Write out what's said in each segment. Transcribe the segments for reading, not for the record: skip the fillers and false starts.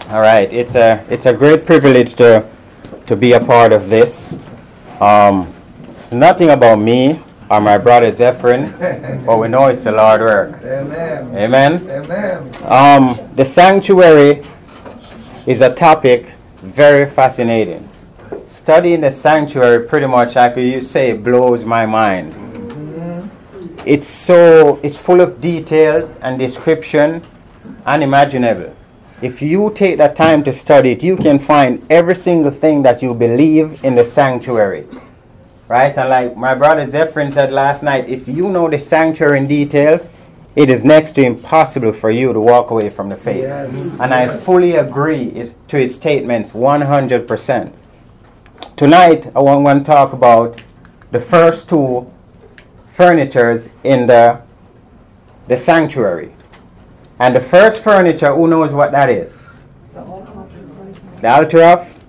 All right, it's a great privilege to be a part of this. It's nothing about me or my brother Zephyrin, but we know it's the Lord's work. Amen. Amen. Amen. The sanctuary is a topic very fascinating. Studying the sanctuary, pretty much, I could say, blows my mind. It's full of details and description unimaginable. If you take the time to study it, you can find every single thing that you believe in the sanctuary. Right? And like my brother Zephyrin said last night, if you know the sanctuary in details, it is next to impossible for you to walk away from the faith. Yes. And I fully agree to his statements 100%. Tonight, I want to talk about the first two furnitures in the sanctuary. And the first furniture, who knows what that is? The altar of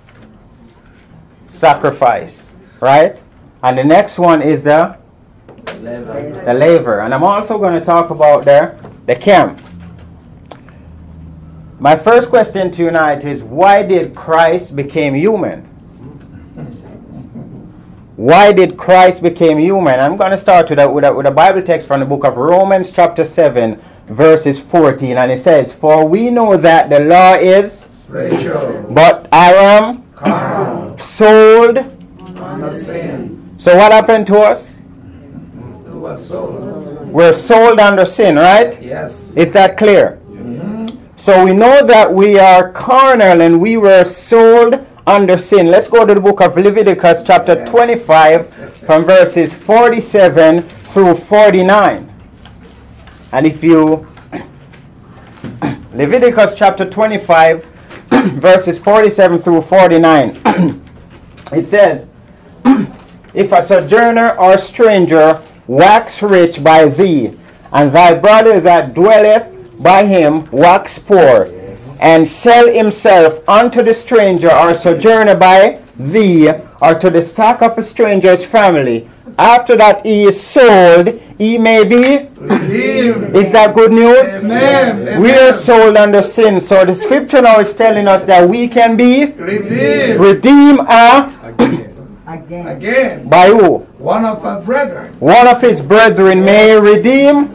sacrifice, right? And the next one is the laver. And I'm also going to talk about the camp. My first question to you tonight is, why did Christ become human? Why did Christ become human? I'm going to start with a Bible text from the book of Romans chapter 7, verses 14. And it says, "For we know that the law is Spiritual. but I am Carnal. sold." Under sin. So what happened to us? Who was sold. We're sold under sin, right? Yes. Is that clear? So we know that we are carnal and we were sold under sin. Let's go to the book of Leviticus chapter 25 from verses 47 through 49. And if you, Leviticus chapter 25 verses 47 through 49, it says, "If a sojourner or stranger wax rich by thee, and thy brother that dwelleth by him wax poor, and sell himself unto the stranger or sojourner by thee, or to the stock of a stranger's family, after that he is sold, he may be Redeemed. Is that good news? Amen. We are sold under sin. So the scripture now is telling us that we can be Redeemed. redeemed Again. by who? One of our brethren. One of his brethren may redeem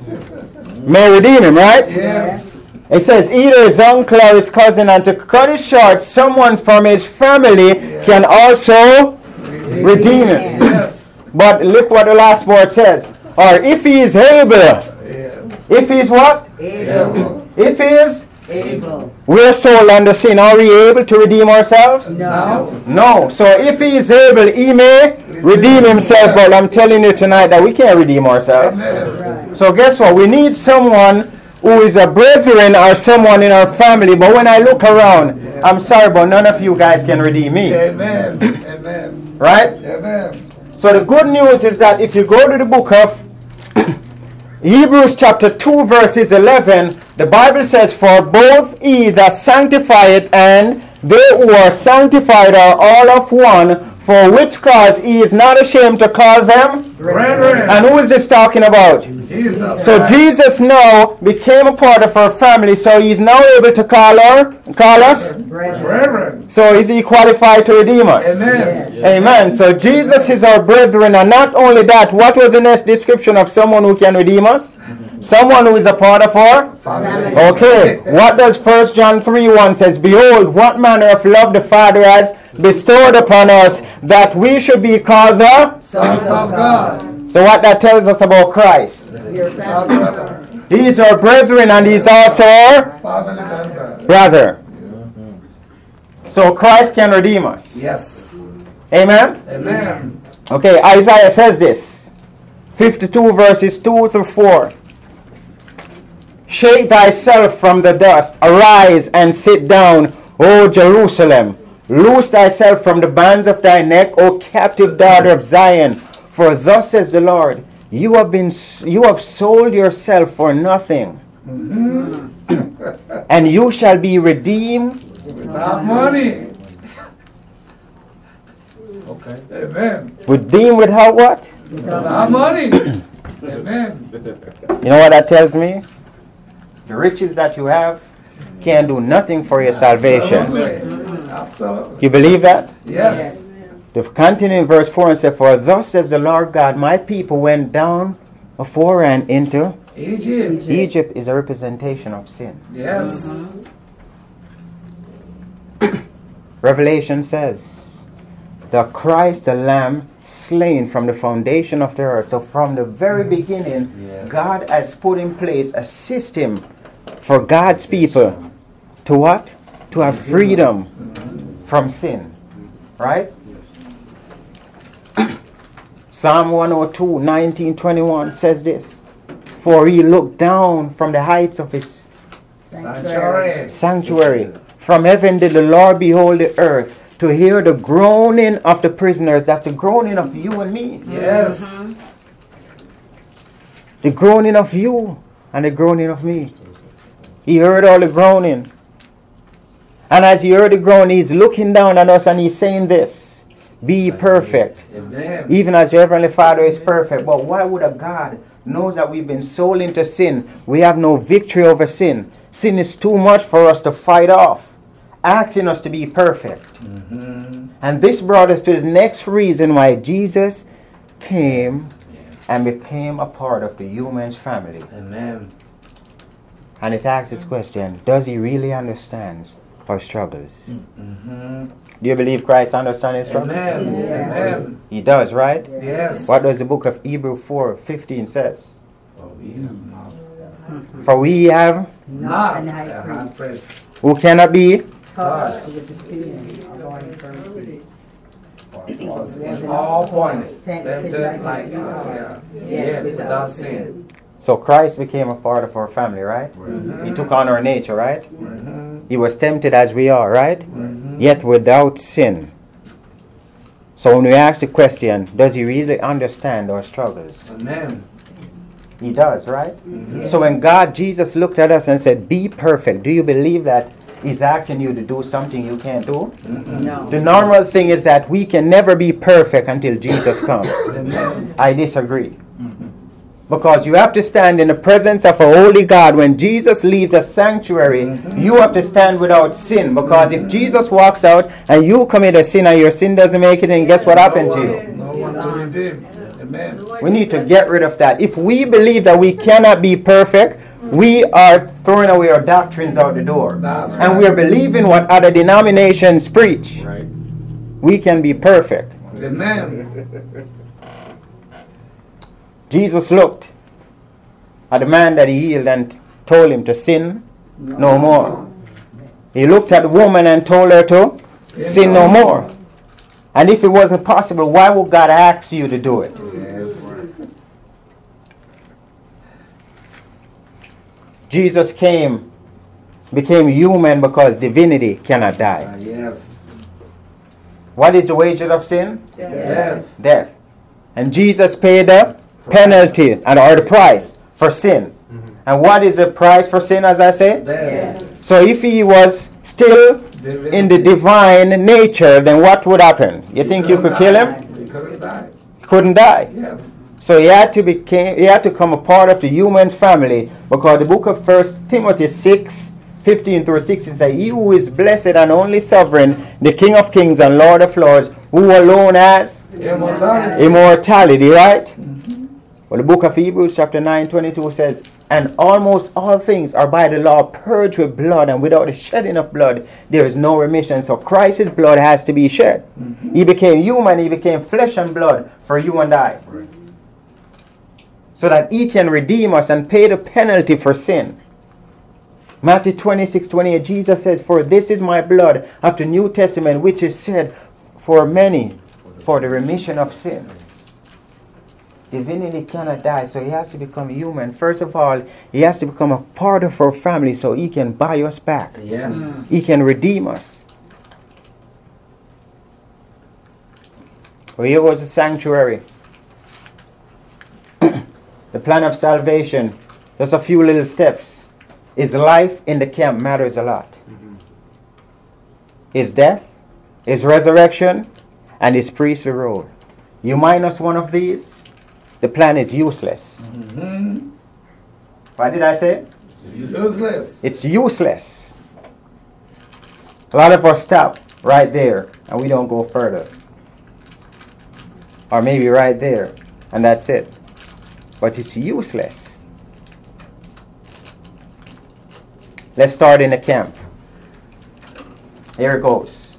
him, right? Yes. It says either his uncle or his cousin, and to cut it short, someone from his family can also redeem him. Yes. But look what the last word says. Or if he is able. Yes. If he is what? Able. If he is, Able. we're sold under sin. Are we able to redeem ourselves? Now. No. So if he is able, he may redeem himself. But I'm telling you tonight that we can't redeem ourselves. Amen. So guess what? We need someone who is a brethren or someone in our family. But when I look around, I'm sorry, but none of you guys can redeem me. Amen. Amen. Right? Amen. So the good news is that if you go to the book of Hebrews chapter 2 verses 11, the Bible says, "For both he that sanctifieth and they who are sanctified are all of one, for which cause he is not ashamed to call them." Brethren. And who is this talking about? Jesus. So Jesus now became a part of our family, so he's now able to call us. Brethren. So is he qualified to redeem us? Amen. Amen. So Jesus is our brethren, and not only that, what was the next description of someone who can redeem us? Someone who is a part of our Family. Okay. What does 1 John 3:1 says? "Behold, what manner of love the Father has bestowed upon us, that we should be called the..." Sons of God. So what that tells us about Christ? He's our brother. He is our brethren, and he's also our Family member. brother. So Christ can redeem us. Yes. Amen? Amen. Okay, Isaiah says this. 52 verses 2 through 4. "Shake thyself from the dust, arise and sit down, O Jerusalem. Loose thyself from the bands of thy neck, O captive daughter of Zion. For thus says the Lord, you have sold yourself for nothing, and you shall be redeemed Without money. Okay. Amen. Redeemed without what? Without money. Amen. You know what that tells me? The riches that you have can't do nothing for your salvation. Absolutely. Absolutely. You believe that? Yes. The continuing verse 4 and says, for thus says the Lord God, my people went down before and into Egypt. Egypt is a representation of sin. Yes. Revelation says, the Christ, the Lamb, slain from the foundation of the earth. So from the very beginning, Yes. God has put in place a system for God's people to what? To have freedom from sin. Right? Psalm 102, 19, 21 says this. For he looked down from the heights of his sanctuary. From heaven did the Lord behold the earth to hear the groaning of the prisoners. That's the groaning of you and me. Yes. The groaning of you and the groaning of me. He heard all the groaning. And as he heard the groaning, he's looking down at us and he's saying this. Be perfect. Amen. Even as your heavenly Father is perfect. But why would a God know that we've been sold into sin? We have no victory over sin. Sin is too much for us to fight off, asking us to be perfect. And this brought us to the next reason why Jesus came and became a part of the human's family. Amen. And it asks this question, does he really understand our struggles? Do you believe Christ understands his struggles? Amen. Amen. He does, right? Yes. What does the book of Hebrews 4:15 says? For we have not. For we have Not a high priest. who cannot be Touched. Was in all points tempted like us, yet without sin. So Christ became a part of our family, right? He took on our nature, right? He was tempted as we are, right? Yet without sin. So when we ask the question, does he really understand our struggles? Amen. He does, right? So when Jesus looked at us and said, be perfect, do you believe that he's asking you to do something you can't do? No. The normal thing is that we can never be perfect until Jesus comes. I disagree. Because you have to stand in the presence of a holy God. When Jesus leaves the sanctuary, you have to stand without sin. Because if Jesus walks out and you commit a sin and your sin doesn't make it, then guess what happened to you? No one to redeem. Amen. We need to get rid of that. If we believe that we cannot be perfect, we are throwing away our doctrines out the door. That's And right. we are believing what other denominations preach. We can be perfect. Amen. Jesus looked at the man that he healed and told him to sin no more. He looked at the woman and told her to sin no more. And if it wasn't possible, why would God ask you to do it? Yes. Jesus became human because divinity cannot die. Yes. What is the wages of sin? Death. Death. And Jesus paid the penalty or the price for sin. And what is the price for sin, as I said? Death. So if he was still in the divine nature, then what would happen? You think you could kill him? He couldn't die. He couldn't die. Yes. So he had to become a part of the human family, because the book of 1 Timothy 6:15-16 says, he who is blessed and only sovereign, the King of kings and Lord of lords, who alone has immortality, right? Well, the book of Hebrews chapter 9:22 says, and almost all things are by the law purged with blood, and without the shedding of blood there is no remission. So Christ's blood has to be shed. He became human, he became flesh and blood for you and I. So that he can redeem us and pay the penalty for sin. Matthew 26:28, Jesus said, for this is my blood of the New Testament, which is shed for many for the remission of sin. Divinity cannot die, so he has to become human. First of all, he has to become a part of our family so he can buy us back. Yes. He can redeem us. Well, here goes the sanctuary. The plan of salvation, just a few little steps. His life in the camp matters a lot. His death, his resurrection, and his priestly role. You minus one of these, the plan is useless. What did I say? It's useless. It's useless. A lot of us stop right there and we don't go further. Or maybe right there and that's it. But it's useless. Let's start in the camp. Here it goes.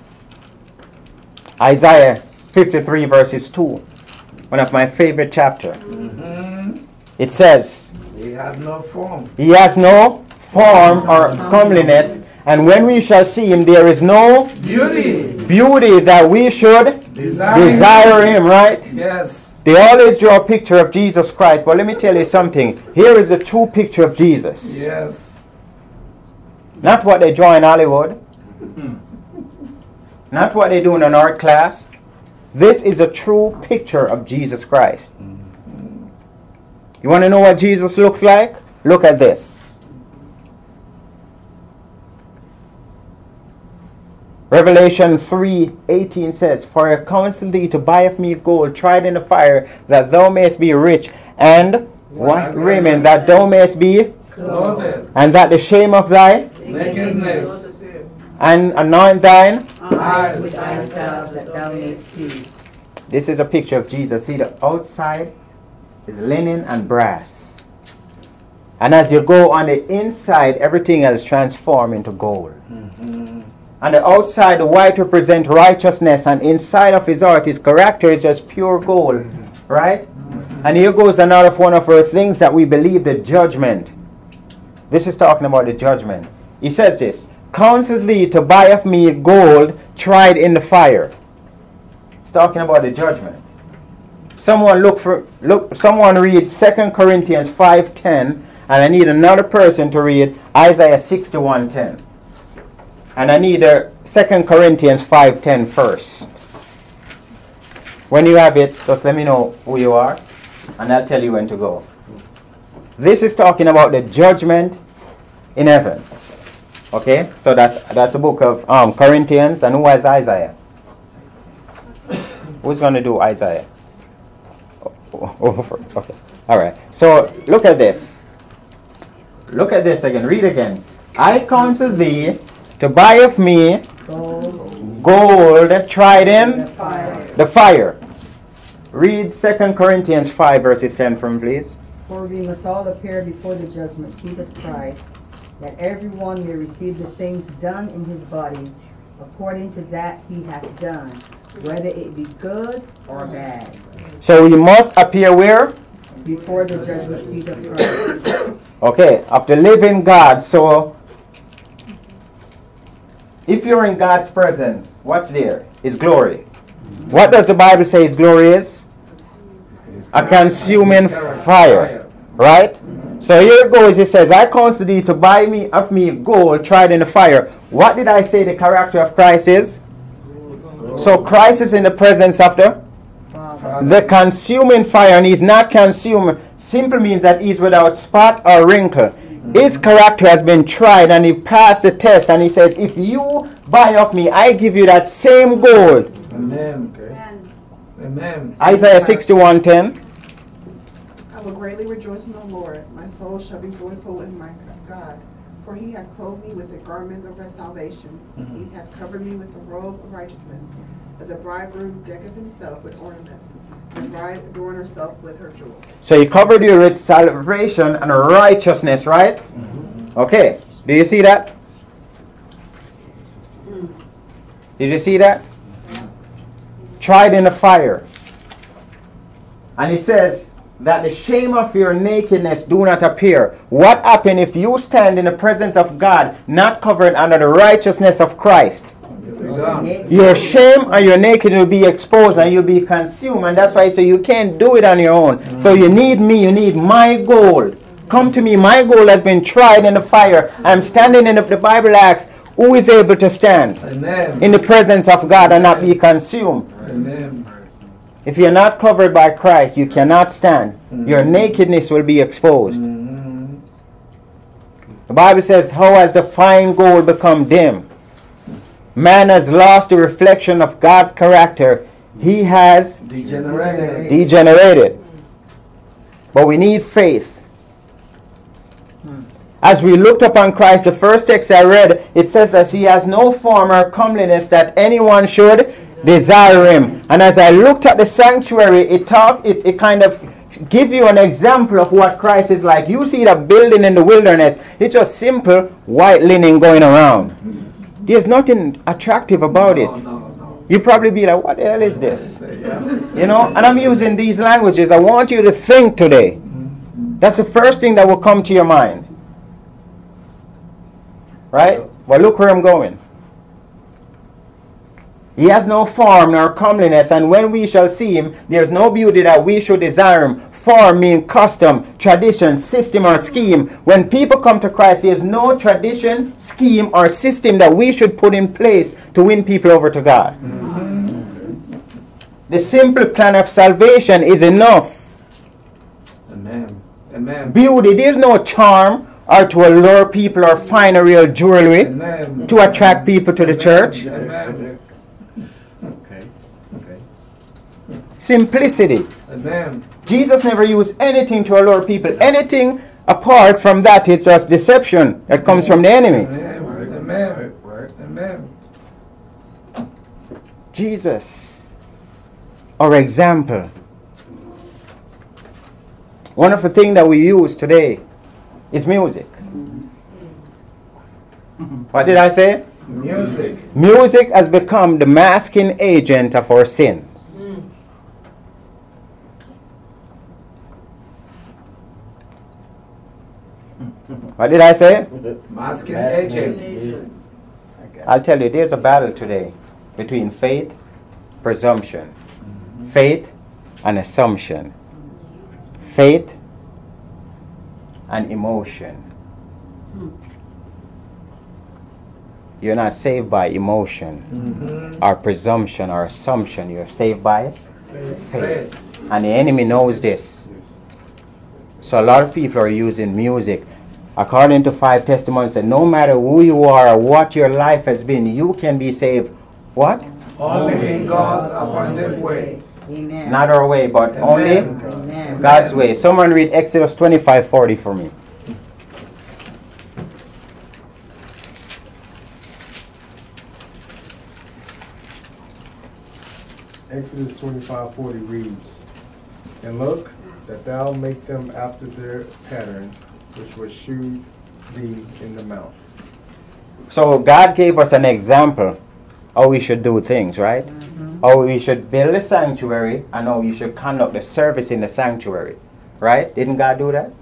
Isaiah 53 verses 2. One of my favorite chapters. It says, He had no form. He has no form or comeliness, and when we shall see him, there is no beauty that we should desire him, right? Yes. They always draw a picture of Jesus Christ, but let me tell you something. Here is a true picture of Jesus. Yes. Not what they draw in Hollywood. Not what they do in an art class. This is a true picture of Jesus Christ. You want to know what Jesus looks like? Look at this. Revelation 3:18 says, For I counsel thee to buy of me gold tried in the fire, that thou mayest be rich, and white raiment, that thou mayest be Clothed. and that the shame of thy Nakedness. and anoint thine. Eyes. With thy salve that thou mayest see. This is a picture of Jesus. See, the outside is linen and brass. And as you go on the inside, everything else transforms into gold. On the outside, the white represents righteousness, and inside of his heart, his character is just pure gold. Right? And here goes another one of our things that we believe, the judgment. This is talking about the judgment. He says this, Counsel thee to buy of me gold tried in the fire. It's talking about the judgment. Someone read 2 Corinthians 5:10, and I need another person to read Isaiah 61:10. And I need 2 Corinthians 5:10 first. When you have it, just let me know who you are, and I'll tell you when to go. This is talking about the judgment in heaven. Okay, so that's the book of Corinthians, and who has Isaiah? Who's going to do Isaiah? Okay. All right. So look at this. Look at this again. Read again. I counsel thee to buy of me gold tried in the fire. Read 2 Corinthians 5 verses 10 from please. For we must all appear before the judgment seat of Christ, that everyone may receive the things done in his body according to that he hath done, whether it be good or bad. So we must appear where? Before the judgment seat of Christ. Okay, of the living God. So if you're in God's presence, what's there? His glory. What does the Bible say his glory is? A consuming fire. Right? So here it goes. It says, I counsel thee to buy me of me gold tried in the fire. What did I say the character of Christ is? So Christ is in the presence of the consuming fire, and he's not consumed. Simply means that he's without spot or wrinkle. His character has been tried and he passed the test, and he says, if you buy of me, I give you that same gold. Amen. Amen. Isaiah 61:10. I will greatly rejoice in the Lord. My soul shall be joyful in my God. For he hath clothed me with the garment of salvation. He hath covered me with the robe of righteousness. As a bridegroom decketh himself with ornaments, and the bride adorn herself with her jewels. So he covered you with salvation and righteousness, right? Okay. Do you see that? Did you see that? Tried in the fire. And he says that the shame of your nakedness do not appear. What happened if you stand in the presence of God, not covered under the righteousness of Christ? Your shame and your nakedness will be exposed and you'll be consumed. And that's why I say you can't do it on your own. So you need me, you need my gold. Come to me, my gold has been tried in the fire. I'm standing in the Bible asks, who is able to stand in the presence of God and not be consumed? Amen. If you're not covered by Christ, you cannot stand. Your nakedness will be exposed. The Bible says, how has the fine gold become dim? Man has lost the reflection of God's character. He has degenerated. But we need faith. as we looked upon Christ, the first text I read, it says that he has no form or comeliness that anyone should desire him. And as I looked at the sanctuary, it kind of give you an example of what Christ is like. You see the building in the wilderness, it's just simple white linen going around. There's nothing attractive about it. You probably be like, what the hell is this? You know, and I'm using these languages. I want you to think today. That's the first thing that will come to your mind. Right? But look where I'm going. He has no form nor comeliness, and when we shall see him, there's no beauty that we should desire him. Form means custom, tradition, system, or scheme. When people come to Christ, there's no tradition, scheme, or system that we should put in place to win people over to God. The simple plan of salvation is enough. Amen. Amen. Beauty, there's no charm or to allure people or find a real jewelry Amen. to attract people to the church. Amen. Simplicity. Amen. Jesus never used anything to allure people. Anything apart from that is just deception that comes from the enemy. Amen. Amen. Amen. Jesus, our example. One of the things that we use today is music. What did I say? Music. Music has become the masking agent of our sins. What did I say? Masking agent. I'll tell you, there's a battle today between faith, presumption, faith and assumption, faith and emotion. You're not saved by emotion or presumption or assumption. You're saved by faith. And the enemy knows this. So a lot of people are using music. According to 5 testimonies, that no matter who you are or what your life has been, you can be saved. What? Only in God's appointed way. Amen. Not our way, but Amen. only Amen. God's way. Someone read Exodus 25:40 for me. Exodus 25:40 reads, "And look, that thou make them after their pattern, which was shewed thee in the mount." So God gave us an example how we should do things, right? How we should build a sanctuary and how we should conduct the service in the sanctuary, right? Didn't God do that?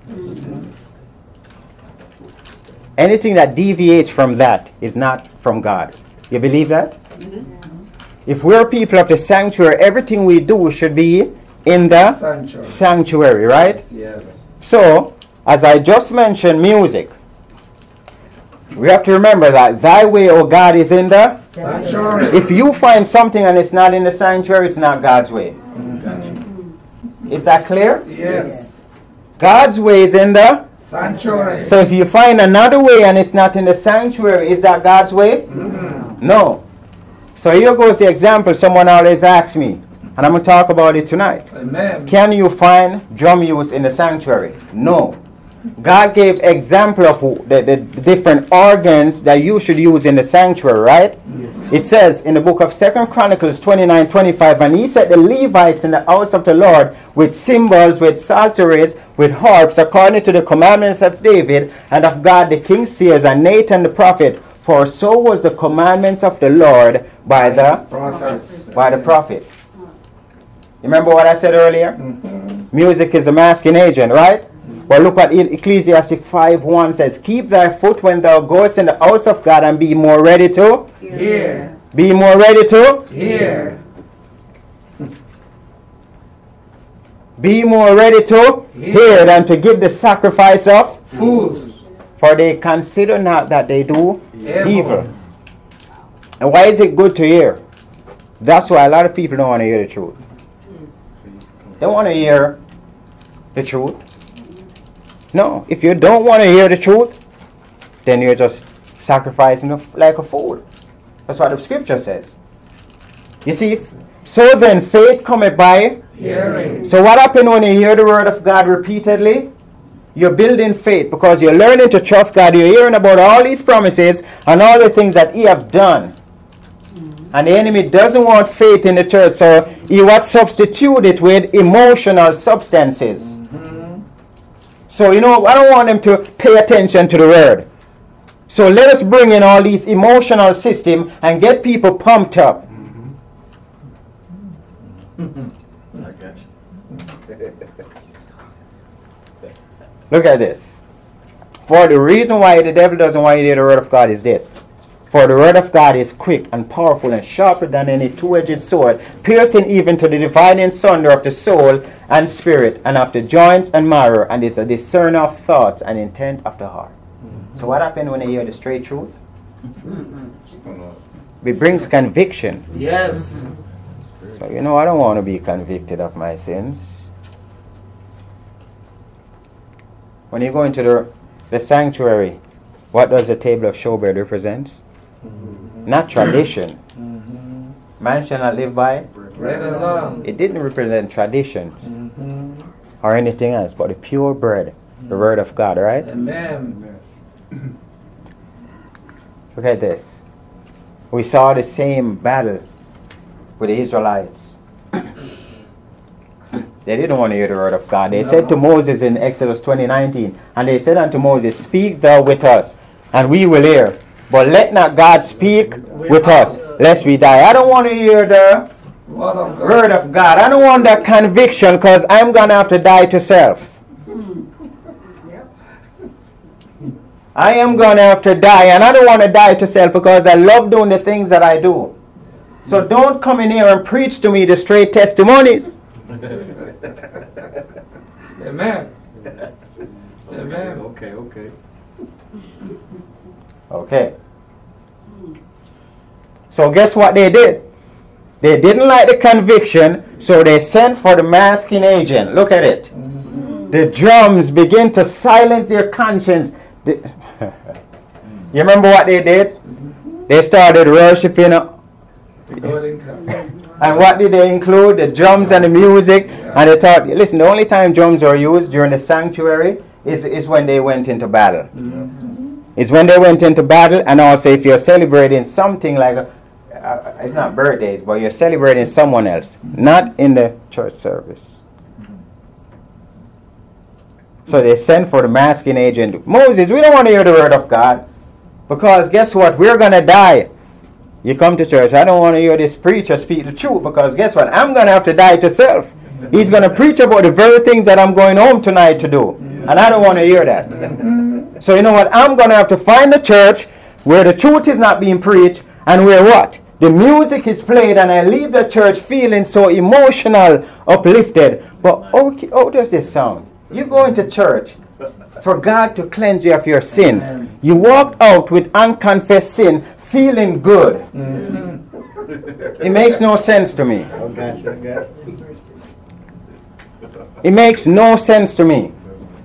Anything that deviates from that is not from God. You believe that? If we're people of the sanctuary, everything we do should be in the sanctuary, right? Yes. So, as I just mentioned, music. We have to remember that thy way, O God, is in the Sanctuary. If you find something and it's not in the sanctuary, it's not God's way. Is that clear? Yes. God's way is in the Sanctuary. So if you find another way and it's not in the sanctuary, is that God's way? No. So here goes the example someone always asks me, and I'm going to talk about it tonight. Amen. Can you find drum use in the sanctuary? No. God gave example of the different organs that you should use in the sanctuary, right? It says in the book of 2 Chronicles 29:25, and he set the Levites in the house of the Lord with cymbals, with psalteries, with harps, according to the commandments of David and of God the king seers and Nathan the prophet. For so was the commandments of the Lord by the prophet. You remember what I said earlier? Music is a masking agent, right? Well, look what Ecclesiastic 5:1 says. Keep thy foot when thou goest in the house of God, and be more ready to Hear. Be more ready to Hear. Be more ready to hear than to give the sacrifice of Fools. For they consider not that they do Evil. evil. And why is it good to hear? That's why a lot of people don't want to hear the truth. They want to hear the truth. No, if you don't want to hear the truth, then you're just sacrificing like a fool. That's what the scripture says. You see, so then faith cometh by Hearing. So what happens when you hear the word of God repeatedly? You're building faith because you're learning to trust God. You're hearing about all these promises and all the things that He have done. And the enemy doesn't want faith in the church, so he was substitute it with emotional substances. So, I don't want them to pay attention to the word. So let us bring in all these emotional system and get people pumped up. I got you. Look at this. For the reason why the devil doesn't want you to hear the word of God is this. For the word of God is quick and powerful and sharper than any two-edged sword, piercing even to the dividing sunder of the soul and spirit, and of the joints and marrow, and is a discerner of thoughts and intent of the heart. So what happens when you hear the straight truth? It brings conviction. Yes. So I don't want to be convicted of my sins. When you go into the sanctuary, what does the table of showbread represent? Not tradition. Man shall not live by Bread alone. it. Didn't represent tradition or anything else, but the pure bread, the word of God, right? Amen. Look at this. We saw the same battle with the Israelites. They didn't want to hear the word of God. They said to Moses in Exodus 20:19, and they said unto Moses, speak thou with us, and we will hear. But let not God speak with us, lest we die. I don't want to hear the word of God. I don't want that conviction, because I'm going to have to die to self. I am going to have to die, and I don't want to die to self because I love doing the things that I do. So don't come in here and preach to me the straight testimonies. Amen. Amen. Okay. Okay. So guess what they did? They didn't like the conviction, so they sent for the masking agent. Look at it. The drums begin to silence their conscience. You remember what they did? They started worshiping. And what did they include? The drums and the music. And they thought, listen, the only time drums are used during the sanctuary is when they went into battle. It's when they went into battle, and also if you're celebrating something like, it's not birthdays, but you're celebrating someone else, not in the church service. So they sent for the masking agent. Moses, we don't want to hear the word of God, because guess what? We're going to die. You come to church, I don't want to hear this preacher speak the truth, because guess what? I'm going to have to die to self. He's going to preach about the very things that I'm going home tonight to do. And I don't want to hear that. So you know what? I'm going to have to find a church where the truth is not being preached, and where what? The music is played, and I leave the church feeling so emotional, uplifted. But how does this sound? You go into church for God to cleanse you of your sin. You walk out with unconfessed sin, feeling good. It makes no sense to me. It makes no sense to me.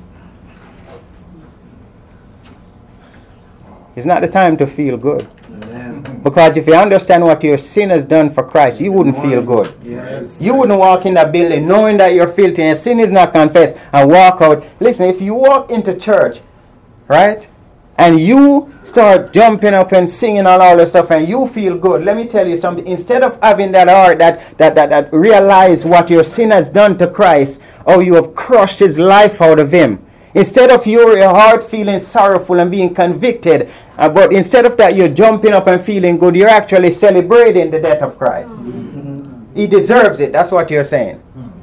It's not the time to feel good. Because if you understand what your sin has done for Christ, you wouldn't feel good. Yes. You wouldn't walk in that building knowing that you're filthy and sin is not confessed and walk out. Listen, if you walk into church, right, and you start jumping up and singing and all this stuff and you feel good, let me tell you something. Instead of having that heart that realize what your sin has done to Christ, or you have crushed his life out of him, instead of your heart feeling sorrowful and being convicted, but instead of that you're jumping up and feeling good, you're actually celebrating the death of Christ. He deserves it. That's what you're saying.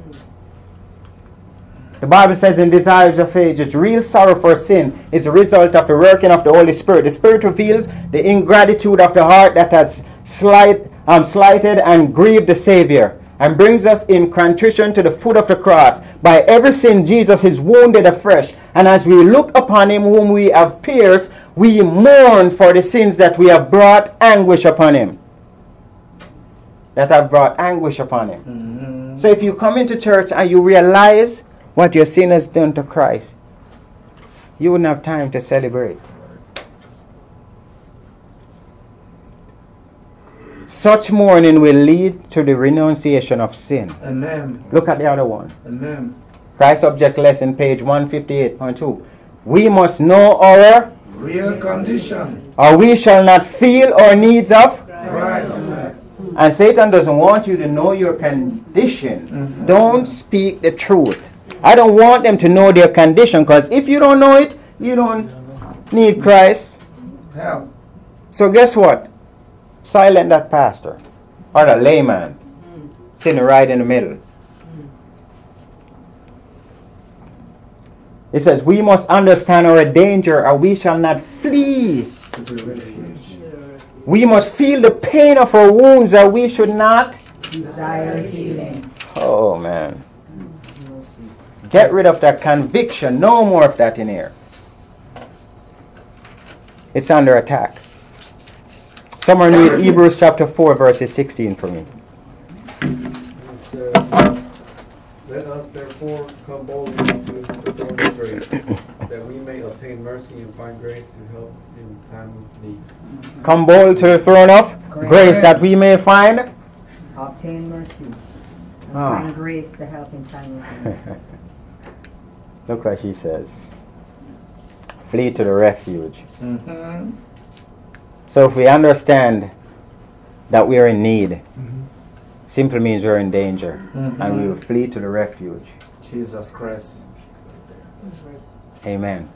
The Bible says in Desires of Ages, real sorrow for sin is a result of the working of the Holy Spirit. The Spirit reveals the ingratitude of the heart that has slighted and grieved the Savior, and brings us in contrition to the foot of the cross. By every sin Jesus is wounded afresh, and as we look upon him whom we have pierced, we mourn for the sins that we have brought anguish upon him. That have brought anguish upon him. So if you come into church and you realize what your sin has done to Christ, you wouldn't have time to celebrate. Such mourning will lead to the renunciation of sin. Amen. Look at the other one. Amen. Christ Subject Lesson, page 158.2. We must know our, Real condition. or we shall not feel our needs of. Right. And Satan doesn't want you to know your condition. Don't speak the truth. I don't want them to know their condition, because if you don't know it, you don't need Christ. Help. So guess what? Silent that pastor or the layman sitting right in the middle. It says, we must understand our danger, or we shall not flee. We must feel the pain of our wounds, or we should not Desire healing. Oh man. Get rid of that conviction. No more of that in here. It's under attack. Someone read Hebrews chapter 4 verses 16 for me. It says, let us therefore come boldly to the throne of grace, that we may obtain mercy and find grace to help in time of need. Come bold to the throne of grace that we may find. Obtain mercy. And Ah. find grace to help in time of need. Look what she says. Flee to the refuge. So if we understand that we are in need, simply means we're in danger, and we will flee to the refuge. Jesus Christ. Amen.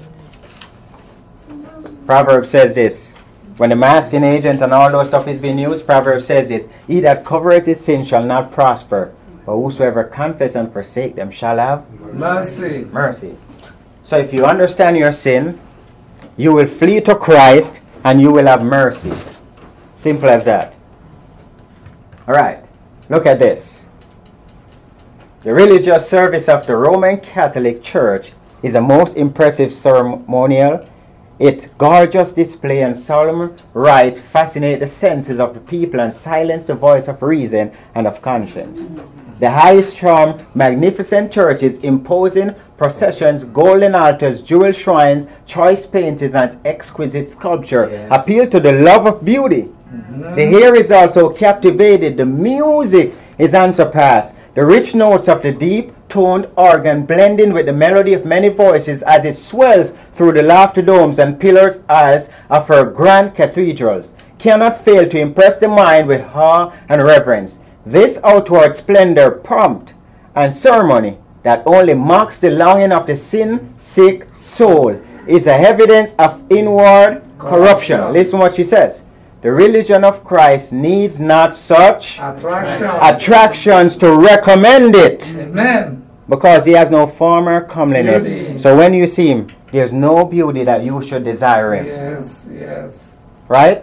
Proverbs says this. When the masking agent and all those stuff is being used, Proverbs says this. He that covereth his sin shall not prosper, but whosoever confess and forsake them shall have Mercy. mercy. So if you understand your sin, you will flee to Christ and you will have mercy. Simple as that. Alright, look at this. The religious service of the Roman Catholic Church is a most impressive ceremonial. Its gorgeous display and solemn rites fascinate the senses of the people and silence the voice of reason and of conscience. The highest charm, magnificent churches, imposing processions, golden altars, jewel shrines, choice paintings, and exquisite sculpture appeal to the love of beauty. The ear is also captivated. The music is unsurpassed. The rich notes of the deep-toned organ blending with the melody of many voices as it swells through the lofty domes and pillars as of her grand cathedrals cannot fail to impress the mind with awe and reverence. This outward splendor, pomp, and ceremony that only mocks the longing of the sin-sick soul is a evidence of inward corruption. Listen what she says. The religion of Christ needs not such attractions to recommend it. Amen. Because he has no form or comeliness. Beauty. So when you see him, there's no beauty that you should desire him. Yes, yes. Right?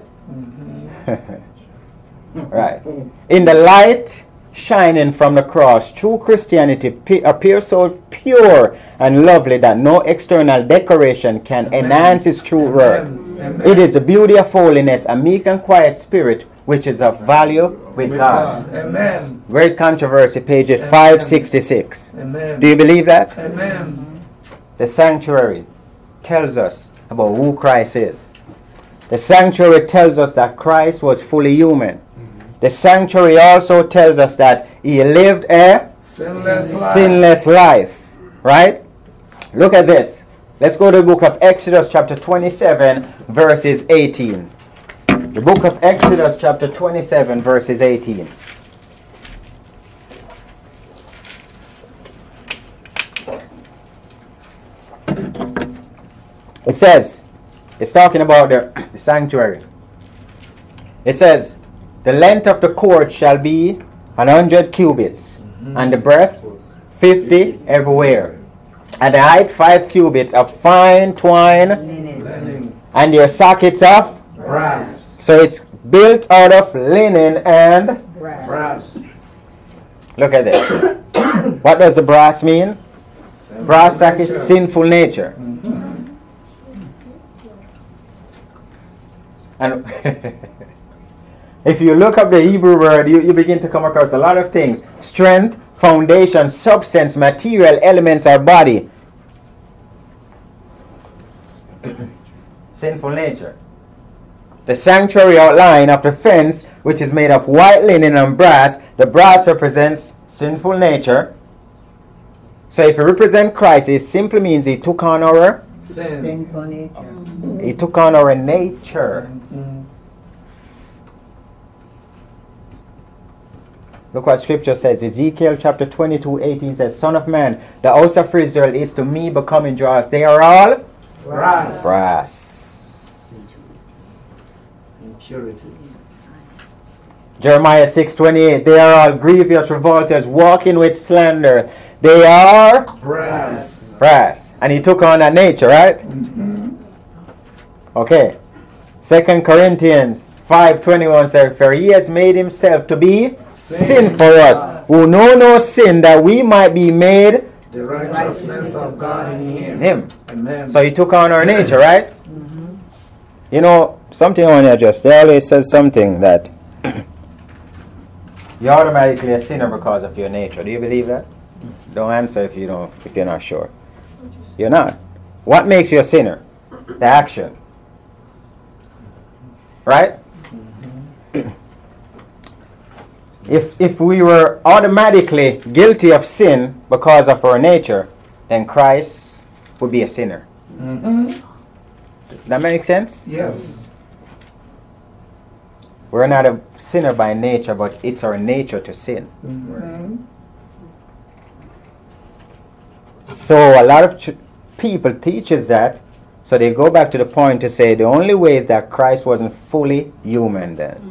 Right. In the light shining from the cross, true Christianity appears so pure and lovely that no external decoration can enhance its true worth. Amen. It is the beauty of holiness, a meek and quiet spirit, which is of value with God. Amen. Great Controversy, page 566. Amen. Do you believe that? Amen. The sanctuary tells us about who Christ is. The sanctuary tells us that Christ was fully human. The sanctuary also tells us that he lived a sinless life. Right? Look at this. Let's go to the book of Exodus chapter 27 verses 18. The book of Exodus chapter 27 verses 18. It says, it's talking about the sanctuary. It says, the length of the court shall be 100 cubits, and the breadth 50 everywhere, and the height 5 cubits of fine twine, Linen. and your sockets of. Brass. So it's built out of linen and. Brass. Look at this. What does the brass mean? Brass socket, sinful nature. And if you look up the Hebrew word, you begin to come across a lot of things. Strength, foundation, substance, material, elements, or body. Sinful nature. The sanctuary outline of the fence, which is made of white linen and brass. The brass represents sinful nature. So if you represent Christ, it simply means he took on our Sins. Sinful nature. he took on our nature. Look what scripture says. Ezekiel chapter 22:18 says, Son of man, the house of Israel is to me becoming dross. They are all Brass. brass. Impurity. Jeremiah 6:28, they are all grievous revolters, walking with slander. They are Brass. brass. And he took on that nature, right? Okay. 2 Corinthians 5:21 says, for he has made himself to be sin for us, who know no sin, that we might be made The righteousness of God in him. Amen. So he took on our nature, right? You know, something I want to adjust. They always says something that you're automatically a sinner because of your nature. Do you believe that? Don't answer if you're not sure. You're not. What makes you a sinner? The action. Right? If we were automatically guilty of sin because of our nature, then Christ would be a sinner. That makes sense? Yes. We're not a sinner by nature, but it's our nature to sin. So a lot of people teaches that, so they go back to the point to say the only way is that Christ wasn't fully human then.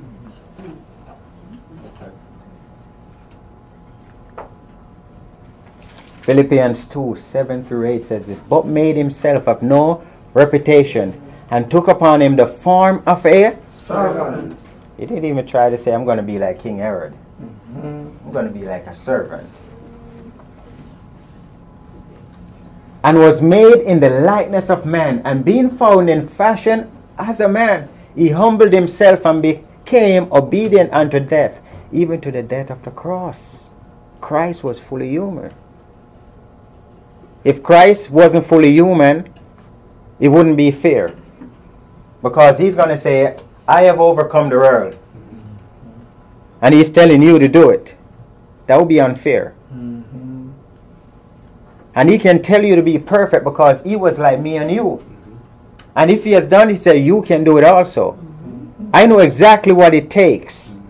Philippians 2:7-8 says it, but made himself of no reputation, and took upon him the form of a Servant. He didn't even try to say, I'm going to be like King Herod. I'm going to be like a servant. And was made in the likeness of man, and being found in fashion as a man, he humbled himself and became obedient unto death, even to the death of the cross. Christ was fully human. If Christ wasn't fully human, it wouldn't be fair. Because he's going to say, I have overcome the world. And he's telling you to do it. That would be unfair. And he can tell you to be perfect because he was like me and you. And if he has done it, he said, you can do it also. I know exactly what it takes.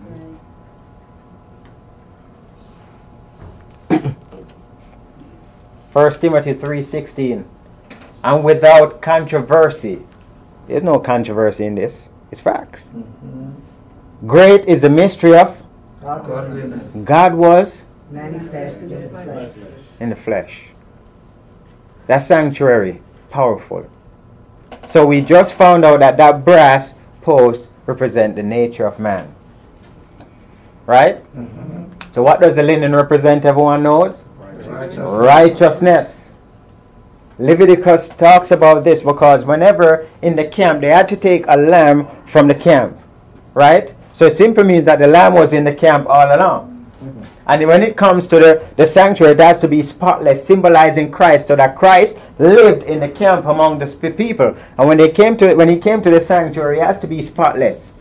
1 Timothy 3:16. And without controversy. There's no controversy in this. It's facts. Great is the mystery of Godliness. God was Manifested in the flesh. in the flesh. That sanctuary, powerful. So we just found out that that brass post represent the nature of man. Right? So what does the linen represent, everyone knows? Righteousness. Leviticus talks about this because whenever in the camp they had to take a lamb from the camp. Right? So it simply means that the lamb was in the camp all along. And when it comes to the sanctuary, it has to be spotless, symbolizing Christ, so that Christ lived in the camp among the people. And when he came to the sanctuary, it has to be spotless.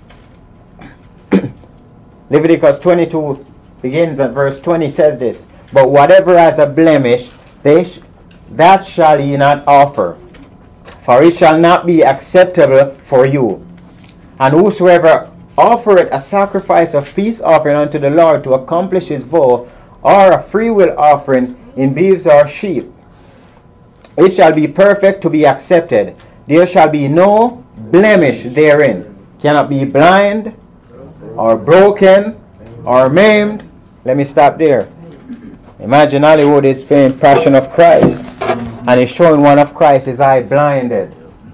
Leviticus 22 begins at verse 20, says this, but whatever has a blemish, that shall ye not offer, for it shall not be acceptable for you. And whosoever offereth a sacrifice of peace offering unto the Lord to accomplish his vow, or a freewill offering in beeves or sheep, it shall be perfect to be accepted. There shall be no blemish therein. Cannot be blind, or broken, or maimed. Let me stop there. Imagine Hollywood is playing Passion of Christ, and he's showing one of Christ his eye blinded.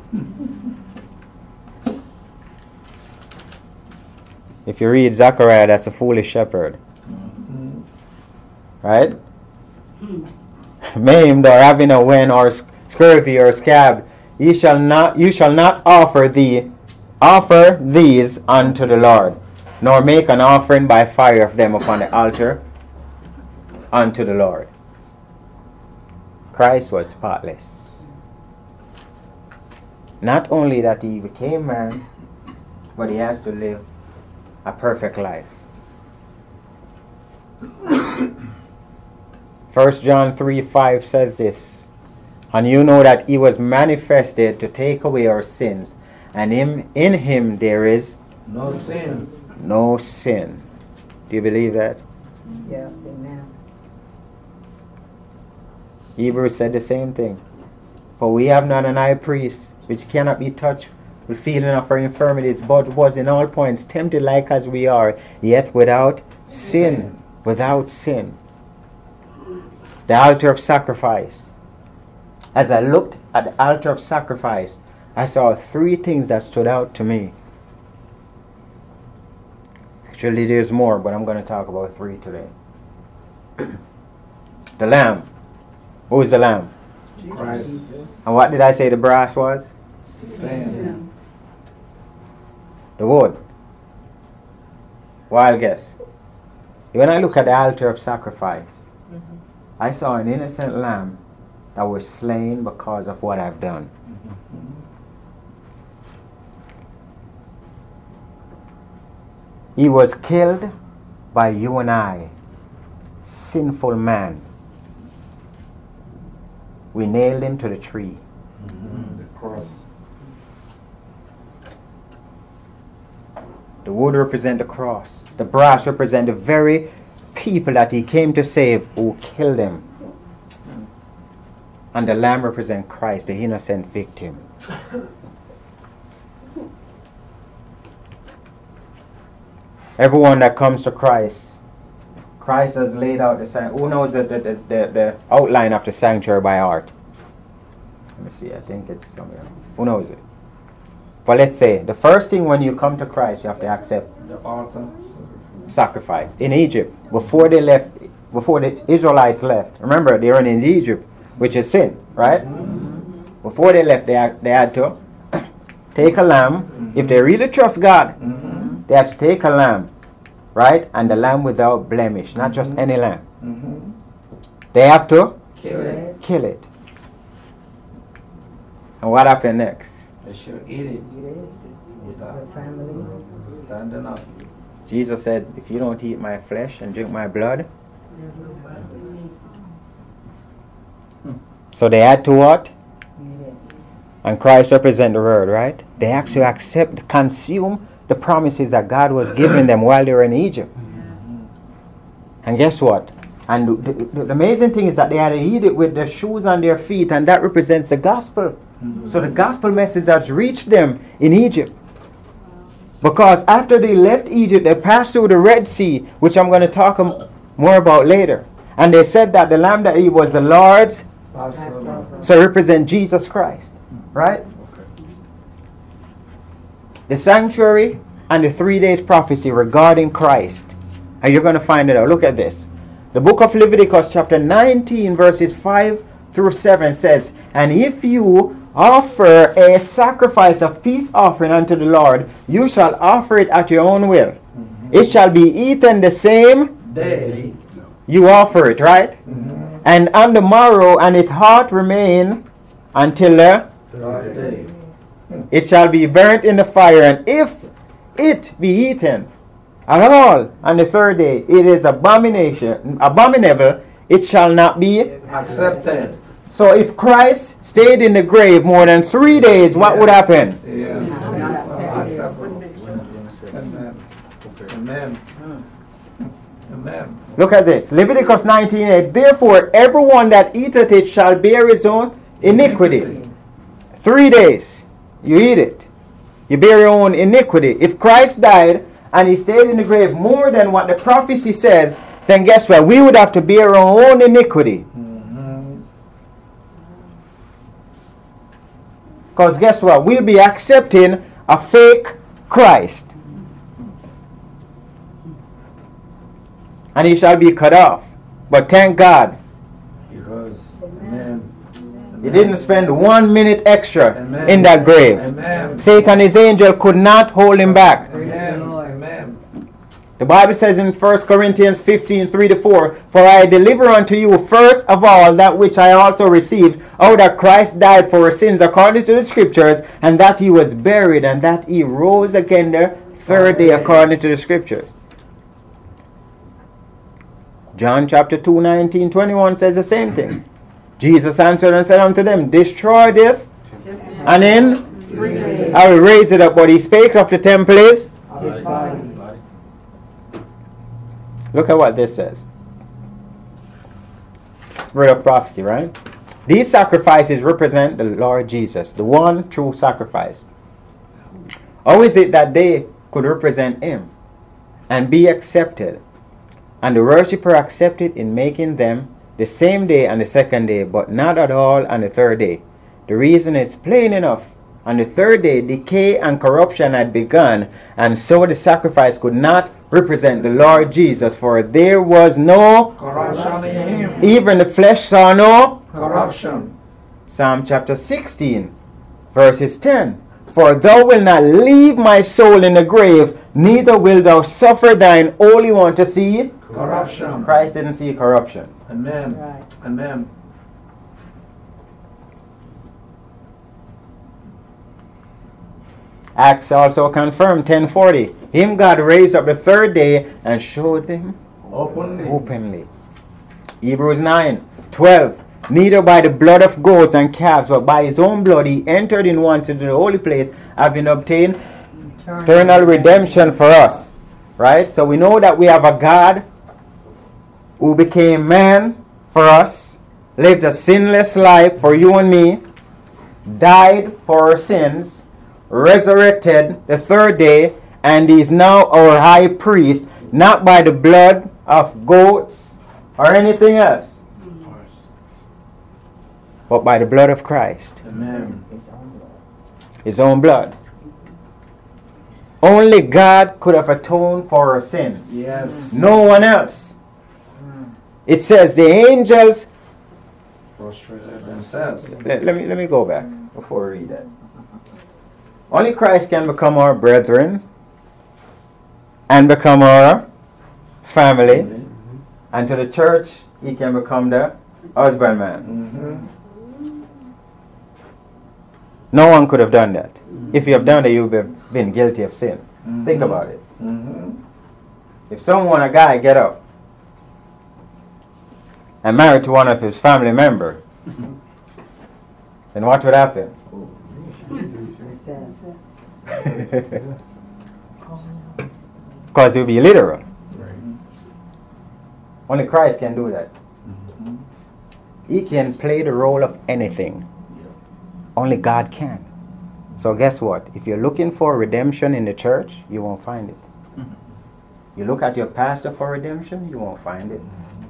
If you read Zechariah, that's a foolish shepherd. Right? Maimed or having a wen or scurvy or scab, you shall not offer these unto the Lord, nor make an offering by fire of them upon the altar unto the Lord. Christ was spotless. Not only that he became man, but he has to live a perfect life. 1 John 3:5 says this. And you know that he was manifested to take away our sins, and in him there is No sin. no sin. Do you believe that? Yes, amen. Hebrews said the same thing. For we have not an high priest which cannot be touched with feeling of our infirmities, but was in all points tempted like as we are, yet without sin. Without sin. The altar of sacrifice. As I looked at the altar of sacrifice, I saw three things that stood out to me. Actually, there's more, but I'm going to talk about three today. The lamb. Who is the lamb? Christ. And what did I say the brass was? Sin. The wood. Wild guess. When I look at the altar of sacrifice, I saw an innocent lamb that was slain because of what I've done. He was killed by you and I, sinful man. We nailed him to the tree. The cross. The wood represent the cross. The brass represent the very people that he came to save who killed him. And the lamb represent Christ, the innocent victim. Everyone that comes to Christ, Christ has laid out the sanctuary. Who knows the outline of the sanctuary by heart? Let me see, I think it's somewhere. Who knows it? But let's say, the first thing when you come to Christ, you have to accept The altar. sacrifice. In Egypt, before they left, before the Israelites left, remember they were in Egypt, which is sin, right? Before they left, they had to take a lamb. If they really trust God, they had to take a lamb, right? And the lamb without blemish, not just any lamb. They have to kill it. And what happened next? They should eat it. The family. Standing up. Jesus said, if you don't eat my flesh and drink my blood. So they had to what? And Christ represents the word, right? They actually accept, consume the promises that God was giving them while they were in Egypt. And guess what? And the amazing thing is that they had to eat it with their shoes on their feet, and that represents the gospel. So the gospel message has reached them in Egypt. Because after they left Egypt, they passed through the Red Sea, which I'm going to talk more about later. And they said that the lamb that he was the Lord's, Passover. so represent Jesus Christ, right? The sanctuary and the 3 days prophecy regarding Christ. And you're going to find it out. Look at this. The book of Leviticus chapter 19 verses 5 through 7 says, and if you offer a sacrifice of peace offering unto the Lord, you shall offer it at your own will. It shall be eaten the same Day. you offer it, right? And on the morrow, and its heart remain until the Third day. it shall be burnt in the fire, and if it be eaten at all on the third day, it is abominable, it shall not be. Accepted. So if Christ stayed in the grave more than 3 days, what would happen? Yes. Acceptable. Amen. Amen. Amen. Look at this. Leviticus 19:8. Therefore, everyone that eateth it shall bear his own iniquity. 3 days. You eat it. You bear your own iniquity. If Christ died and he stayed in the grave more than what the prophecy says, then guess what? We would have to bear our own iniquity. Because guess what? We'll be accepting a fake Christ. And he shall be cut off. But thank God, Because. Amen. he didn't spend 1 minute extra Amen. in that grave. Amen. Satan, his angel, could not hold him back. Amen. Amen. The Bible says in 1 Corinthians 15:3-4, for I deliver unto you first of all that which I also received, how that Christ died for our sins according to the scriptures, and that he was buried, and that he rose again the third day according to the scriptures. John chapter 2, 19, 21 says the same thing. Jesus answered and said unto them, destroy this, and in 3 days. I will raise it up. But he spake of the temple is. Of his body. Look at what this says. Spirit of prophecy, right? These sacrifices represent the Lord Jesus, the one true sacrifice. How is it that they could represent him and be accepted, and the worshipper accepted in making them the same day and the second day, but not at all on the third day? The reason is plain enough. On the third day, decay and corruption had begun, and so the sacrifice could not represent the Lord Jesus, for there was no Corruption in him. even the flesh saw no. Corruption. Psalm chapter 16, verses 10. For thou wilt not leave my soul in the grave, neither wilt thou suffer thine Holy One to see. Corruption. Christ didn't see corruption. Amen. Right. Amen. Acts also confirmed 10:40. Him God raised up the third day and showed him Openly. openly. Hebrews 9:12. Neither by the blood of goats and calves, but by his own blood he entered in once into the holy place, having obtained eternal redemption for us. Right? So we know that we have a God who became man for us, lived a sinless life for you and me, died for our sins, resurrected the third day, and is now our high priest, not by the blood of goats or anything else, but by the blood of Christ, Amen. his own blood. Only God could have atoned for our sins. Yes. No one else. It says the angels. Prostrated themselves. Let me go back before we read that. Only Christ can become our brethren and become our family, and to the church he can become the husbandman. Mm-hmm. No one could have done that. If you have done that, you've been guilty of sin. Think about it. Mm-hmm. If someone, a guy, get up and married to one of his family member, then what would happen? Because it will be literal. Only Christ can do that. He can play the role of anything. Only God can. So guess what? If you're looking for redemption in the church, you won't find it. You look at your pastor for redemption, you won't find it.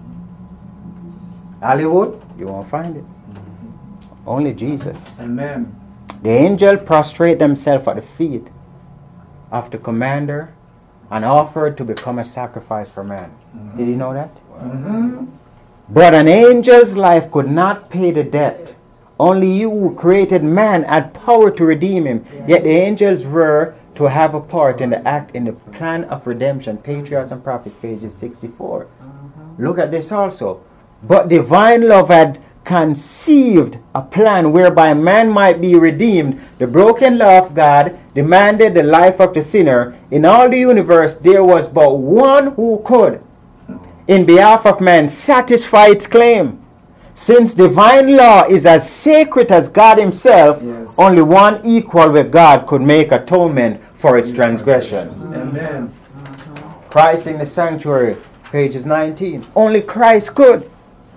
Hollywood, you won't find it. Only Jesus. Amen. The angel prostrate themselves at the feet of the commander and offered to become a sacrifice for man. Did you know that? Mm-hmm. But an angel's life could not pay the debt. Only you who created man had power to redeem him. Yet the angels were to have a part in the act in the plan of redemption. Patriarchs and Prophets, pages 64. Look at this also. But divine love had conceived a plan whereby man might be redeemed. The broken law of God demanded the life of the sinner. In all the universe there was but one who could, in behalf of man, satisfy its claim. Since divine law is as sacred as God himself, Yes. only one equal with God could make atonement for its transgression. Amen. Christ in the sanctuary, pages 19. Only Christ could.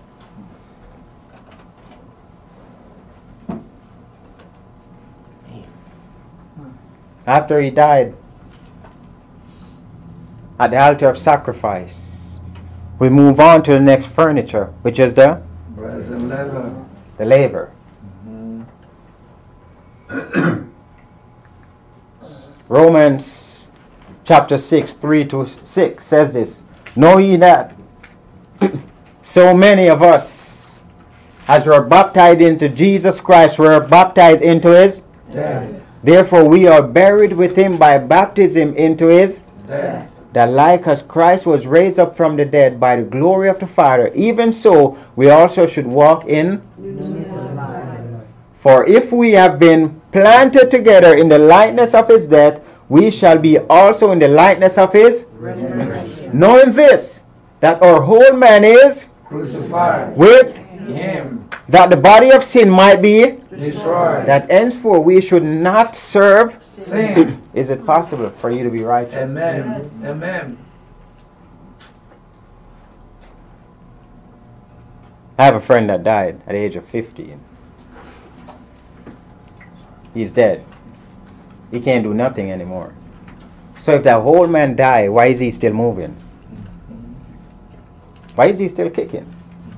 After he died at the altar of sacrifice, we move on to the next furniture, which is the Present level. laver. Romans chapter 6, 3-6 says this. Know ye that so many of us, as were baptized into Jesus Christ, were baptized into his Death. Therefore we are buried with him by baptism into his Death. that like as Christ was raised up from the dead by the glory of the Father, even so we also should walk in. For if we have been planted together in the likeness of his death, we shall be also in the likeness of his resurrection. Knowing this, that our whole man is crucified with, him, that the body of sin might be, destroyed, that henceforth we should not serve. sin. Is it possible for you to be righteous? Amen. Amen. I have a friend that died at the age of 15. He's dead. He can't do nothing anymore. So if that whole man died, why is he still moving? Why is he still kicking?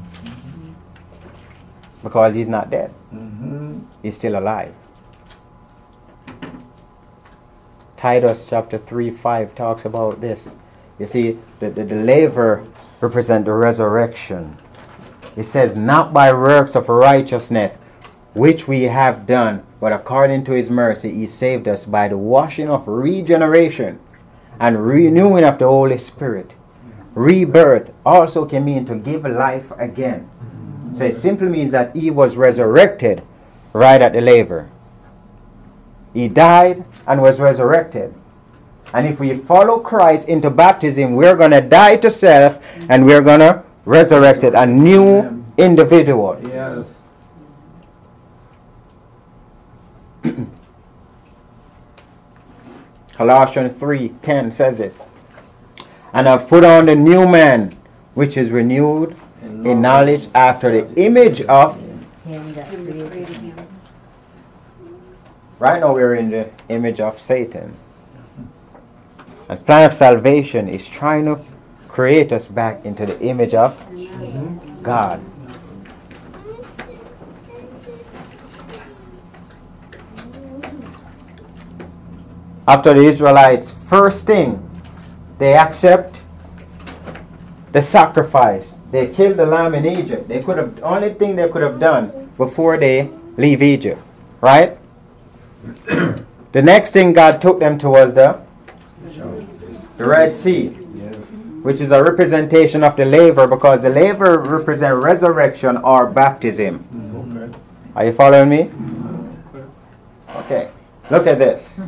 Because he's not dead. He's still alive. Titus chapter 3:5 talks about this. You see, the laver represents the resurrection. It says, not by works of righteousness, which we have done, but according to his mercy, he saved us by the washing of regeneration and renewing of the Holy Spirit. Rebirth also can mean to give life again. So it simply means that he was resurrected right at the laver. He died and was resurrected. And if we follow Christ into baptism, we're going to die to self and we're going to resurrect it, a new individual. Yes. Colossians 3:10 says this. And I've put on the new man, which is renewed in knowledge after the image of. Him that created him. Right now we're in the image of Satan. And plan of salvation is trying to create us back into the image of God. After the Israelites, first thing, they accept the sacrifice. They killed the lamb in Egypt. They could have, only thing they could have done before they leave Egypt, right? The next thing God took them to was the Red Sea, Yes. which is a representation of the laver, because the laver represents resurrection or baptism. Okay. Are you following me? Okay. Look at this.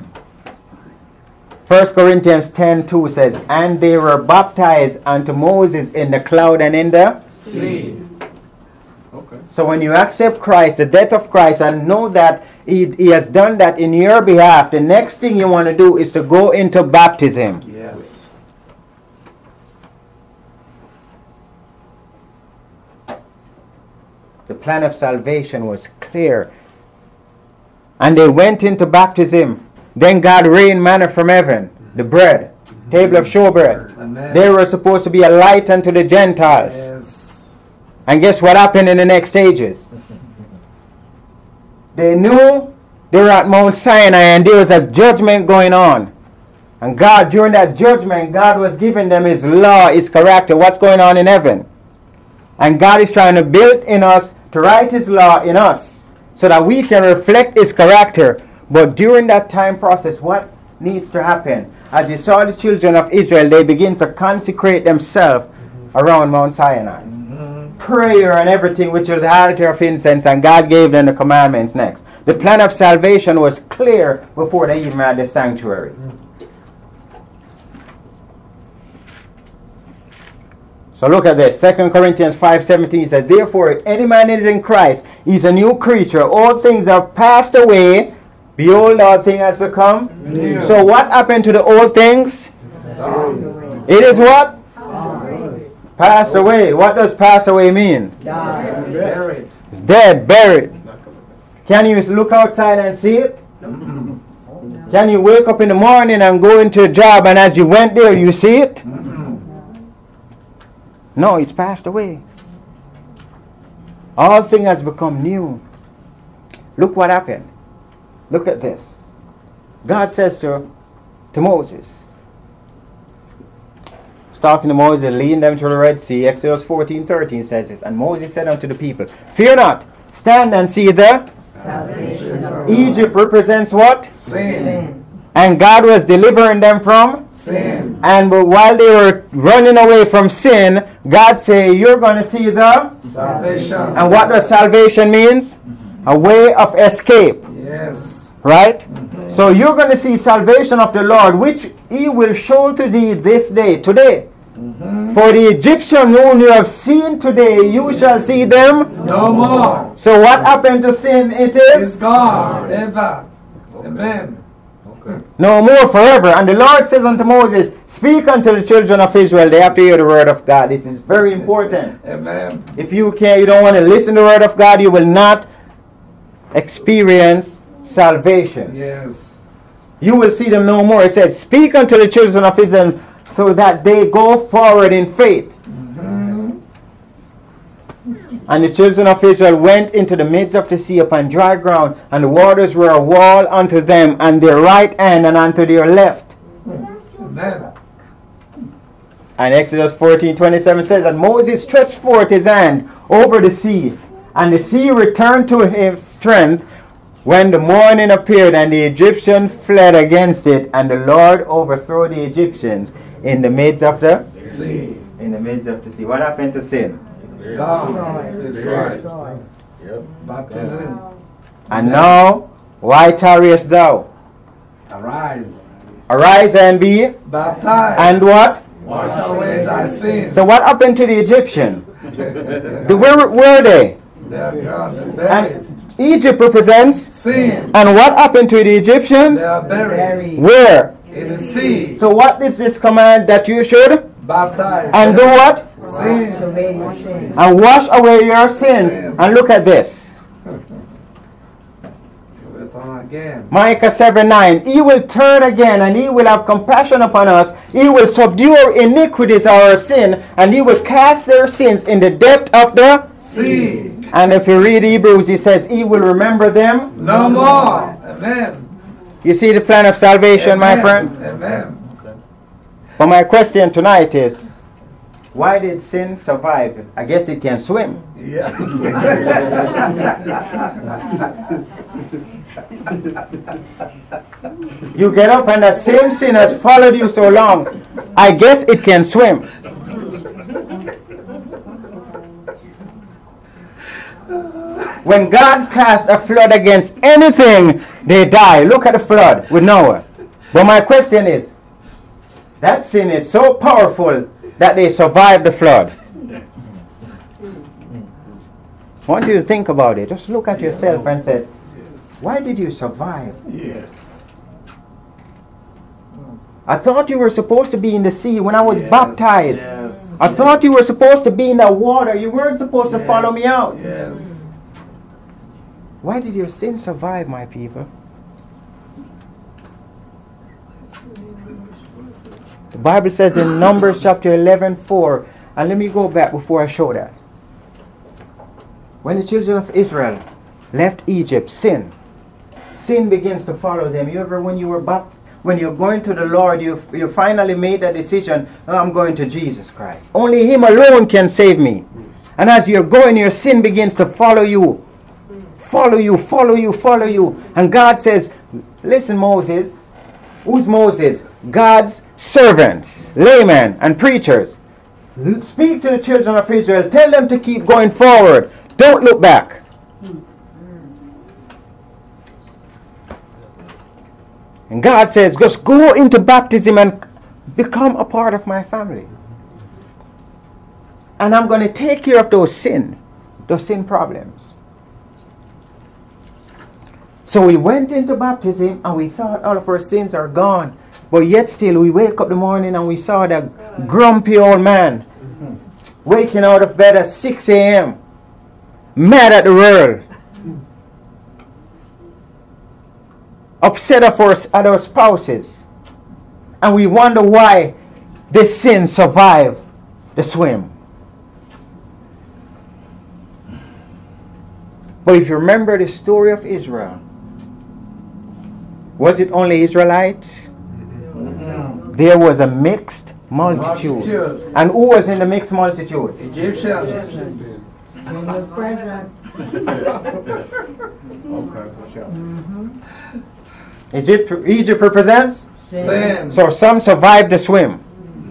1 Corinthians 10:2 says, and they were baptized unto Moses in the cloud and in the. See. Okay. So when you accept Christ, the death of Christ, and know that he has done that in your behalf, the next thing you want to do is to go into baptism. Yes. The plan of salvation was clear. And they went into baptism. Then God rained manna from heaven, the bread, table of showbread. Amen. They were supposed to be a light unto the Gentiles. Yes. And guess what happened in the next stages? They knew they were at Mount Sinai and there was a judgment going on. And God, during that judgment, God was giving them his law, his character, what's going on in heaven. And God is trying to build in us, to write his law in us, so that we can reflect his character. But during that time process, what needs to happen? As you saw the children of Israel, they begin to consecrate themselves around Mount Sinai. Prayer and everything, which was the altar of incense, and God gave them the commandments next. The plan of salvation was clear before they even had the sanctuary. So look at this. 2 Corinthians 5:17 says, therefore, if any man is in Christ, he's a new creature. All things have passed away. Behold, all things has become new. So what happened to the old things? It is what? Passed away. What does pass away mean? Buried. It's dead, buried. Can you look outside and see it? Can you wake up in the morning and go into a job, and as you went there, you see it? No, it's passed away. All things has become new. Look what happened. Look at this. God says to Moses, talking to Moses, leading them to the Red Sea. Exodus 14:13 says this. And Moses said unto the people, fear not, stand and see the Salvation. Egypt represents what? Sin. And God was delivering them from Sin. and while they were running away from sin, God said, you're going to see the Salvation. and what does salvation means? A way of escape, Yes. right? So you're going to see salvation of the Lord, which he will show to thee this day, today. For the Egyptian whom you have seen today, you shall see them No more. So what happened to sin? It It's is gone. Ever. Amen. no more forever. And the Lord says unto Moses, speak unto the children of Israel. They have to hear the word of God. This is very important. Amen. If you don't want to listen to the word of God, you will not experience salvation. Yes. You will see them no more. It says, speak unto the children of Israel so that they go forward in faith. And the children of Israel went into the midst of the sea upon dry ground, and the waters were a wall unto them on their right hand and unto their left. Amen. And Exodus 14:27 says that Moses stretched forth his hand over the sea, and the sea returned to him strength when the morning appeared, and the Egyptians fled against it, and the Lord overthrew the Egyptians in the midst of the See. in the midst of the sea. What happened to sin? God. Destroyed. Destroy. Baptism. And now, why tarriest thou? Arise. Arise and be, Baptize. and what? Wash away thy sins. So what happened to the Egyptian? Where were they? They are gone. They're buried. And Egypt represents, Sin. and what happened to the Egyptians? They are buried. Buried. Where? In the sea. So what is this command that you should? Baptize. And do what? Sin. So may your sin. And wash away your sins. And look at this. We'll turn again. Micah 7:9. He will turn again, and he will have compassion upon us. He will subdue our iniquities, our sin, and he will cast their sins in the depth of the. See. And if you read Hebrews, he says he will remember them. No more. Amen. You see the plan of salvation, my Amen. friend? Amen. But my question tonight is, why did sin survive? I guess it can swim. Yeah. You get up and that same sin has followed you so long. I guess it can swim. When God cast a flood against anything, they die. Look at the flood with Noah. But my question is, that sin is so powerful that they survived the flood. I want you to think about it. Just look at yourself and say, why did you survive? Yes. I thought you were supposed to be in the sea when I was baptized. Yes. I thought you were supposed to be in the water. You weren't supposed to follow me out. Yes. Why did your sin survive, my people? The Bible says in Numbers chapter 11:4, and let me go back before I show that. When the children of Israel left Egypt, sin begins to follow them. You ever, when you're going to the Lord, you finally made that decision, oh, I'm going to Jesus Christ. Only Him alone can save me. And as you're going, your sin begins to follow you. Follow you, follow you, follow you. And God says, listen, Moses. Who's Moses? God's servants, laymen, and preachers. Speak to the children of Israel. Tell them to keep going forward. Don't look back. And God says, just go into baptism and become a part of my family. And I'm going to take care of those sin problems. So we went into baptism and we thought all of our sins are gone. But yet still we wake up in the morning and we saw that grumpy old man waking out of bed at 6 a.m. mad at the world. Upset at our spouses. And we wonder why this sin survived the swim. But if you remember the story of Israel, was it only Israelites? Mm-hmm. There was a mixed multitude. And who was in the mixed multitude? Egyptians. Sin was present. Egypt represents? Sin. So some survived the swim.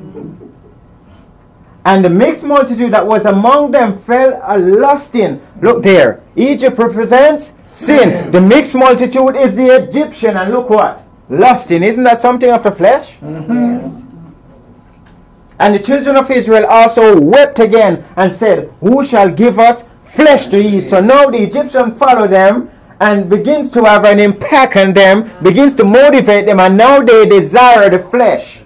And the mixed multitude that was among them fell a lusting. Look there. Egypt represents sin. The mixed multitude is the Egyptian. And look what? Lusting. Isn't that something of the flesh? Mm-hmm. And the children of Israel also wept again and said, who shall give us flesh to eat? So now the Egyptians follow them and begins to have an impact on them, begins to motivate them, and now they desire the flesh.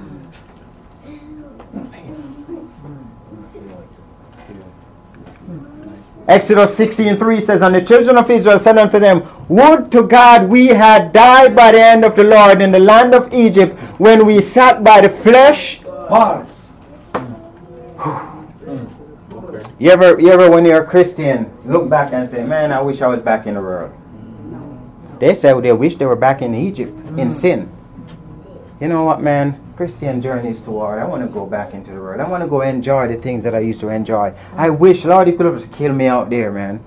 Exodus 16:3 says, and the children of Israel said unto them, would to God we had died by the hand of the Lord in the land of Egypt, when we sat by the flesh. Pause. You ever when you're a Christian, look back and say, man, I wish I was back in the world. They said they wish they were back in Egypt, in sin. You know what, man? Christian journey is toward, I want to go back into the world. I want to go enjoy the things that I used to enjoy. I wish, Lord, you could have just killed me out there, man.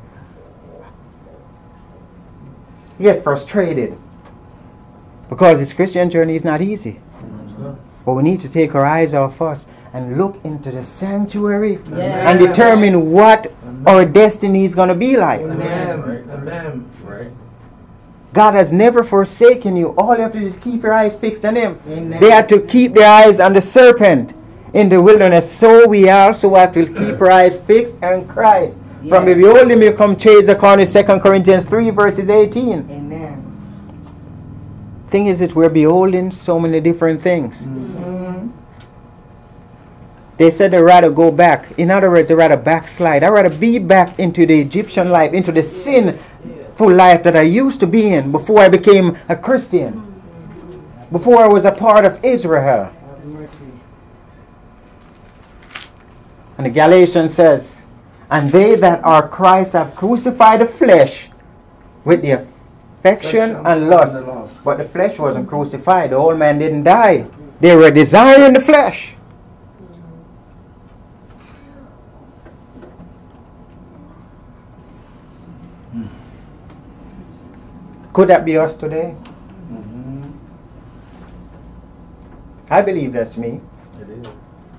You get frustrated. Because this Christian journey is not easy. But we need to take our eyes off us and look into the sanctuary and determine what our destiny is going to be like. Amen. Amen. Right. God has never forsaken you. All you have to do is keep your eyes fixed on Him. Amen. They had to keep their eyes on the serpent in the wilderness. So we also have to keep our eyes fixed on Christ. From the beholding you come chase according to 2 Corinthians 3 verses 18. Amen. Thing is that we're beholding so many different things. They said they'd rather go back. In other words, they'd rather backslide. I'd rather be back into the Egyptian life, into the sinful life that I used to be in before I became a Christian. Before I was a part of Israel. And the Galatians says, and they that are Christ have crucified the flesh with the affection and lust. But the flesh wasn't crucified. The old man didn't die. They were desiring the flesh. Could that be us today? I believe that's me. It is.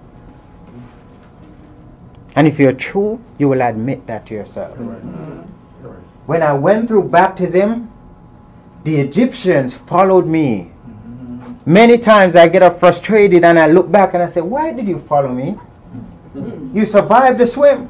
And if you're true, you will admit that to yourself. Right. When I went through baptism, the Egyptians followed me. Many times I get up frustrated and I look back and I say, why did you follow me? You survived the swim.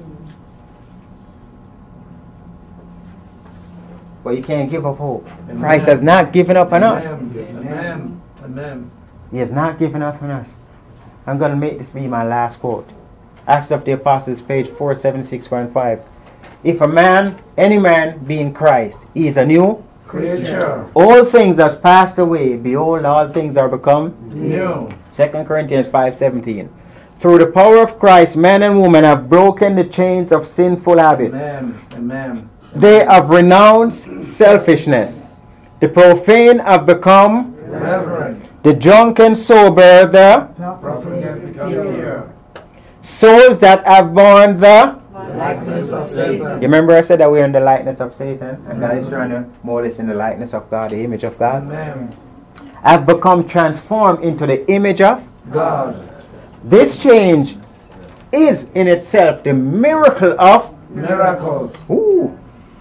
But you can't give up hope. Amen. Christ has not given up on us. Amen. Amen. He has not given up on us. I'm going to make this be my last quote. Acts of the Apostles, page 47615. If a man, any man, be in Christ, he is a new Creature. all things have passed away. Behold, all things are become New. 2 Corinthians 5:17. Through the power of Christ, men and women have broken the chains of sinful habit. Amen. Amen. They have renounced selfishness. The profane have become Reverend. the drunken sober, the Prophet has become here. souls that have borne the. Likeness of Satan. You remember I said that we're in the likeness of Satan? And God is trying to mold us in the likeness of God, the image of God. Amen. Have become transformed into the image of. God. This change is in itself the miracle of. Miracles. Ooh.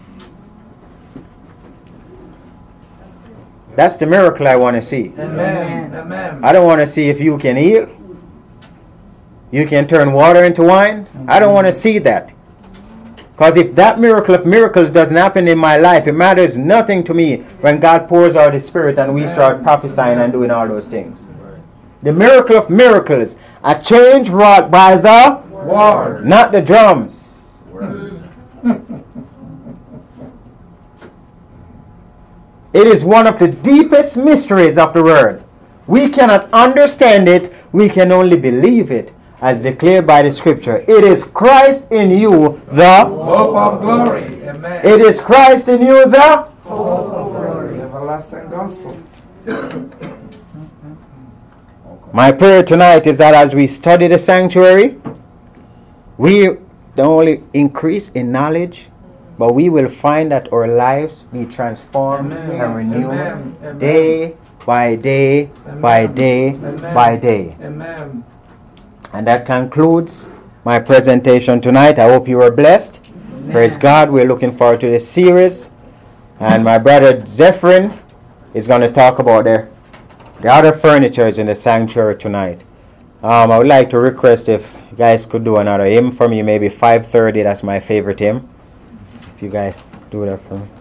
That's the miracle I want to see. Amen. Amen. I don't want to see if you can heal. You can turn water into wine. I don't want to see that. Because if that miracle of miracles doesn't happen in my life, it matters nothing to me when God pours out His Spirit and we start prophesying and doing all those things. The miracle of miracles, a change wrought by the Word. not the drums. It is one of the deepest mysteries of the world. We cannot understand it, we can only believe it, as declared by the Scripture. It is Christ in you, the Hope of glory. Amen. It is Christ in you, the Hope of glory. Everlasting gospel. My prayer tonight is that as we study the sanctuary, we don't only increase in knowledge, but we will find that our lives be transformed Amen. and renewed Amen. Amen. day by day by Amen. day Amen. by day. Amen. And that concludes my presentation tonight. I hope you were blessed. Praise God. We're looking forward to this series. And my brother Zephyrin is going to talk about the other furnitures in the sanctuary tonight. I would like to request if you guys could do another hymn for me, maybe 5:30. That's my favorite hymn. If you guys do that for me.